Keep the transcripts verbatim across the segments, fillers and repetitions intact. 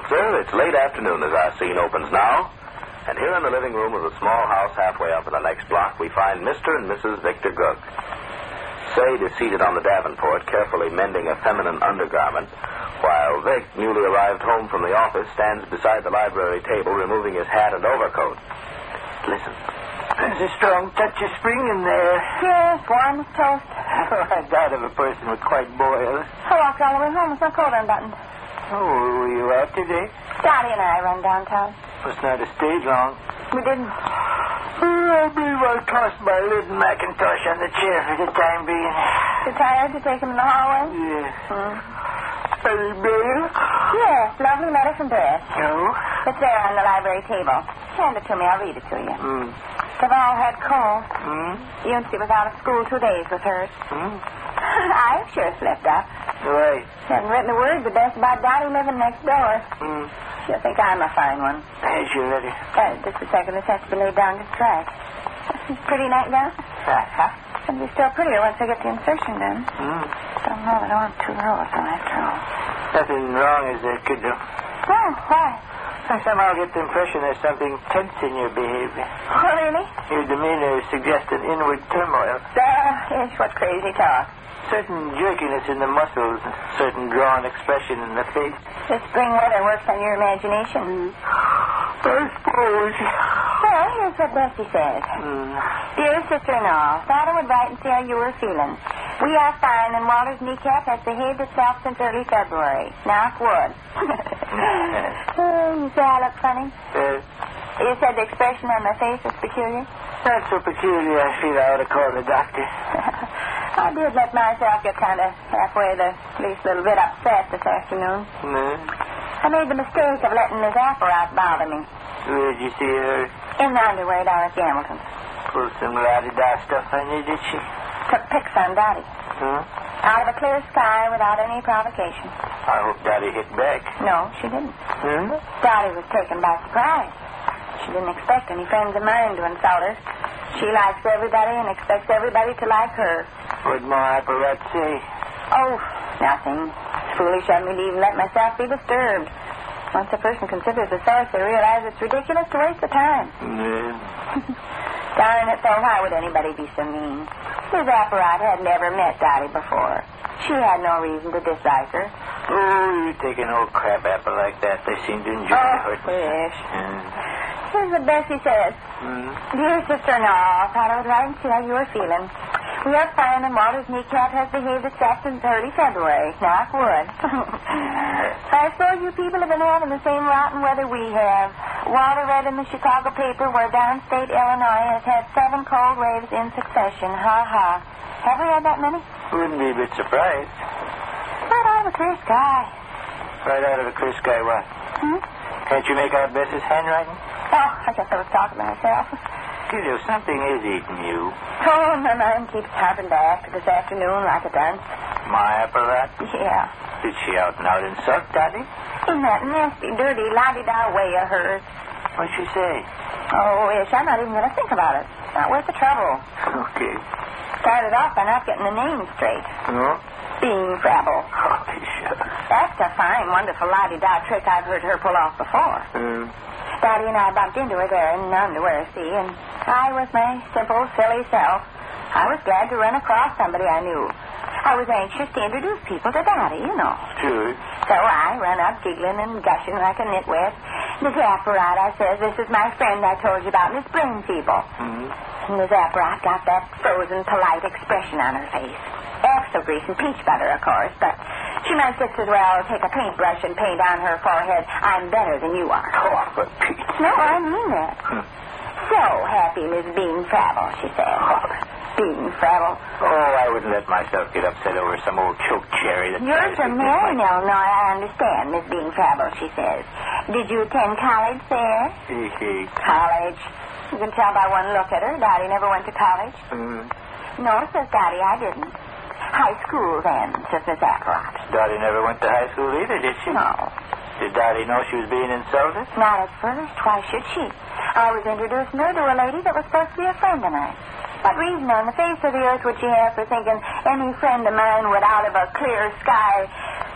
sir. It's late afternoon as our scene opens now. And here in the living room of the small house halfway up in the next block, we find Mister and Missus Victor Gugg. Sade is seated on the Davenport, carefully mending a feminine undergarment, while Vic, newly arrived home from the office, stands beside the library table, removing his hat and overcoat. Listen. There's a strong touch of spring in there. Yes, warm as toast. Oh, I doubt if a person would quite boil. I walked all the way home with my coat unbuttoned. Oh, were you out today? Dottie and I run downtown. Must not have stayed long. We didn't. Oh, I believe I'll toss my lid and Macintosh on the chair for the time being. You tired to take him in the hallway? Yeah. Hmm. Any mail? Yes, lovely letter from Beth. No? It's there on the library table. Hand it to me. I'll read it to you. Hmm. They've all had colds. Hmm? Eunice was out of school two days with hers. Hmm? I've sure slept up. Right. Haven't written a word the best about Dottie living next door. Hmm. She'll think I'm a fine one. There's your letter. Uh, just a second. This has to be laid down just right. Pretty nightgown? Uh-huh. It'll be still prettier once I get the insertion done. Hmm. Don't know that I want two rows on after all. Nothing wrong as there could do. Oh, why? I somehow get the impression there's something tense in your behavior. Oh, really? Your demeanor suggests an inward turmoil. There is what crazy talk. Certain jerkiness in the muscles, certain drawn expression in the face. This spring weather works on your imagination. I suppose. Well, here's what Bessie says. Mm. Dear sister-in-law, thought I would write and see how you were feeling. We are fine, and Walter's kneecap has behaved itself since early February. Knock wood. Oh, you say I look funny? Uh, You said the expression on my face was peculiar? not so peculiar, I feel I ought to call the doctor. I did let myself get kind of halfway the least little bit upset this afternoon. No? I made the mistake of letting Miss Apparat bother me. Where'd you see her? In the underwear down at Hamilton's. Pulled some la-di-da stuff on you, did she? Took pics on Dottie. Huh? Out of a clear sky without any provocation. I hope Daddy hit back. No, she didn't. Hmm? Dottie was taken by surprise. She didn't expect any friends of mine to insult her. She likes everybody and expects everybody to like her. What'd my apparat say? Oh, nothing. It's foolish of me to even let myself be disturbed. Once a person considers the source, they realize it's ridiculous to waste the time. Yeah. Darn it, though, why would anybody be so mean? Miss Apparat had never met Dottie before. She had no reason to dislike her. Oh, you take an old crab apple like that. They seem to enjoy Oh, hurting. wish. Hmm. Here's what Bessie says. Hmm? Dear sister-in-law, thought I would write and see how you were feeling. We are fine, and Walter's kneecap has behaved itself since early February. Knock wood. I suppose you people have been having the same rotten weather we have. Walter read in the Chicago paper where downstate Illinois has had seven cold waves in succession. Ha ha. Have we had that many? Wouldn't be a bit surprised. Right out of a clear sky. Right out of a clear sky, what? Hmm? Can't you make out Bess's handwriting? Oh, I guess I was talking to myself. Kiddo, something is eating you. Oh, my mind keeps harping back to this afternoon like a dance. My apparat? Yeah. Did she out and out insult Daddy? In that nasty, dirty, la-di-da way of hers. What'd she say? Oh, ish, I'm not even going to think about it. It's not worth the trouble. Okay. Started off by not getting the name straight. No? Bean Frabble. Oh, sure. That's a fine, wonderful la-di-da trick I've heard her pull off before. Hmm. Daddy and I bumped into her there in underwear, see, and I was my simple, silly self. I was glad to run across somebody I knew. I was anxious to introduce people to Daddy, you know. Sure. So I run up giggling and gushing like a nitwit. Miss Apparat, I says, this is my friend I told you about, Miss Brainfeeble. Hmm. Miss Apparat got that frozen, polite expression on her face. Extra grease and peach butter, of course, but she might just as well take a paintbrush and paint on her forehead, I'm better than you are. Oh, for Pete. No, I mean that. Hmm. So happy, Miss Bean Frabble, she said. Bean Frabble. Oh, I wouldn't let myself get upset over some old choke cherry that... You're tries from to get Marion, my- Illinois, I understand, Miss Bean Frabble, she says. Did you attend college there? Hee-hee. College. You can tell by one look at her. Dottie never went to college. Hmm. No, says Dottie, I didn't. High school, then, says Miss Apparat. Dottie never went to high school either, did she? No, Did Dottie know she was being insulted? not at first. Why should she? I was introducing her to a lady that was supposed to be a friend of mine. What reason on the face of the earth would she have for thinking any friend of mine would out of a clear sky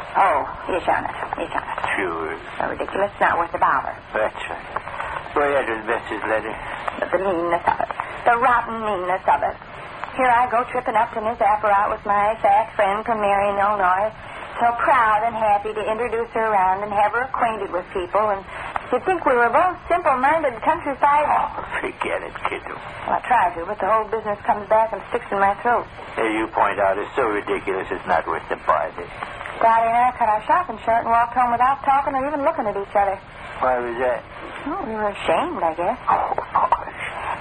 Oh, you shall not. You shall not. Sure. So ridiculous, not worth the bother. That's right. Where is Bessy's letter? But the meanness of it. The rotten meanness of it. Here I go tripping up to Miss Apparat with my fat friend from Marion, Illinois. So proud and happy to introduce her around and have her acquainted with people. And you'd think we were both simple-minded countryside. Oh, forget it, kiddo. Well, I try to, but the whole business comes back and sticks in my throat. As you point out, it's so ridiculous it's not worth the bother. Dottie and I cut our shopping short and walked home without talking or even looking at each other. Why was that? Oh, we were ashamed, I guess. Oh, gosh.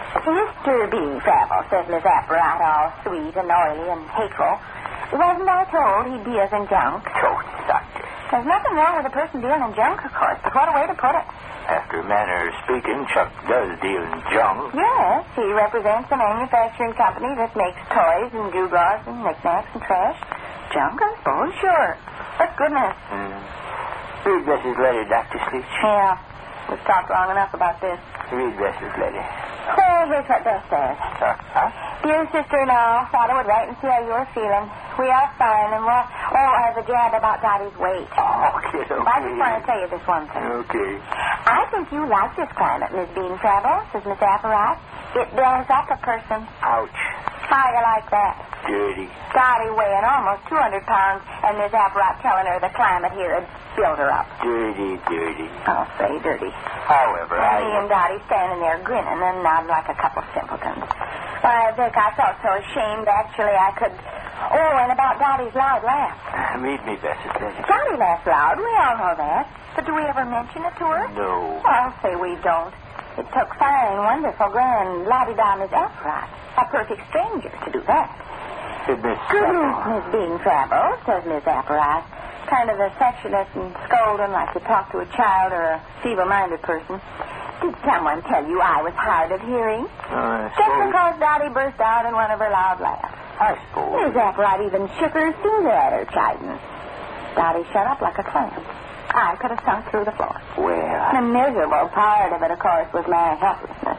Mister B. Travel, says Miss Apparat, all sweet and oily and hateful. Wasn't I told he'd deals in junk? Toast, Doctor. There's nothing wrong with a person dealing in junk, of course, but what a way to put it. After a manner of speaking, Chuck does deal in junk. Yes, he represents a manufacturing company that makes toys and gewgaws and knickknacks and trash. Junk, I suppose, sure. But goodness. Mm. Read Bessy's letter, Doctor Sleech. Yeah, we've talked long enough about this. Read Bessy's letter. Well, here's what Bess says. Uh, huh? Dear sister-in-law, thought I would write and see how you were feeling. We are fine, and we're... Oh, I have a jab about Dottie's weight. Oh, kiddo. I just want to tell you this one thing. Okay. I think you like this climate, Miss Bean Travel, says Miss Apparat. It builds up a person. Ouch. How you like that? Dirty. Dottie weighing almost two hundred pounds, and Miss Apparat telling her the climate here had built her up. Dirty, dirty. Oh, say dirty. However, And I... me and Dottie standing there grinning and nodding like a couple simpletons. Why, Vic, I felt so ashamed, actually, I could... Oh, and about Dottie's loud laugh. Read me Bessy's letter. Dottie laughs loud, we all know that. But do we ever mention it to her? No. I'll say we don't. It took fine, wonderful, grand, la-di-da Miss Apparat, a perfect stranger, to do that. Did Miss... Goodness, Miss Bean Travel, says Miss Apparat, kind of affectionate and scolding like you talk to a child or a feeble-minded person. Did someone tell you I was hard of hearing? Uh, Just suppose... because Dottie burst out in one of her loud laughs. I suppose. Miss Apparat even shook her finger at her, chiding. Dottie shut up like a clam. I could have sunk through the floor. Well... The miserable part of it, of course, was my helplessness.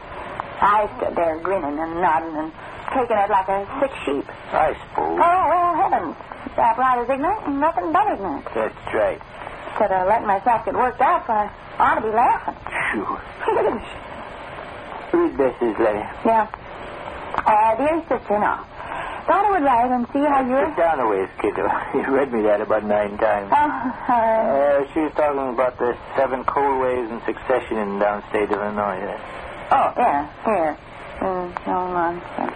I stood there grinning and nodding and taking it like a sick sheep. I suppose. Oh, well, heavens. Miss Apparat is ignorant and nothing but ignorant. That's right. Instead of letting myself get worked out, I ought to be laughing. Sure. Read Bessy's letter. Yeah. Uh, dear sister-in-law, thought I would write and see how you're... Sit down a ways, kiddo. You read me that about nine times. Oh, uh... Uh, she was talking about the seven cold waves in succession in downstate Illinois. Oh, yeah, here. Mm, no nonsense.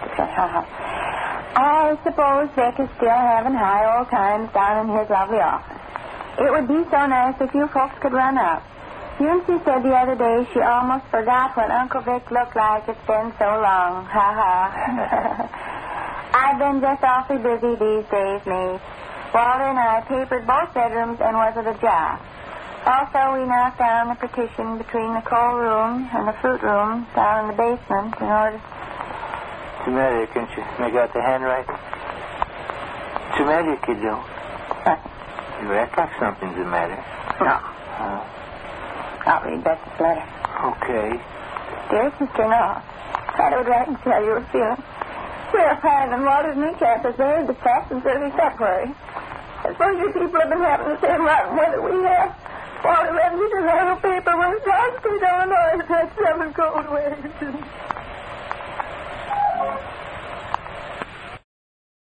I suppose Vic is still having high old times down in his lovely office. It would be so nice if you folks could run up. You and she said the other day she almost forgot what Uncle Vic looked like. It's been so long. Ha ha. I've been just awfully busy these days, Maeve. Walter and I papered both bedrooms and was at a job. Also, we knocked down the partition between the coal room and the fruit room down in the basement in order... What's the matter? Can't you make out the handwriting? What's the matter, kiddo? Huh? You act like something's the matter. No. Uh, I'll read Betsy's letter. okay. Dear sister-in-law, thought I would write and see how you were feeling. We're fine, and Walter's kneecap is there the fast in early February. I suppose you people have been having the same rotten weather we have. Walter left me to have a paperwork. Downstate Illinois has had seven cold waves.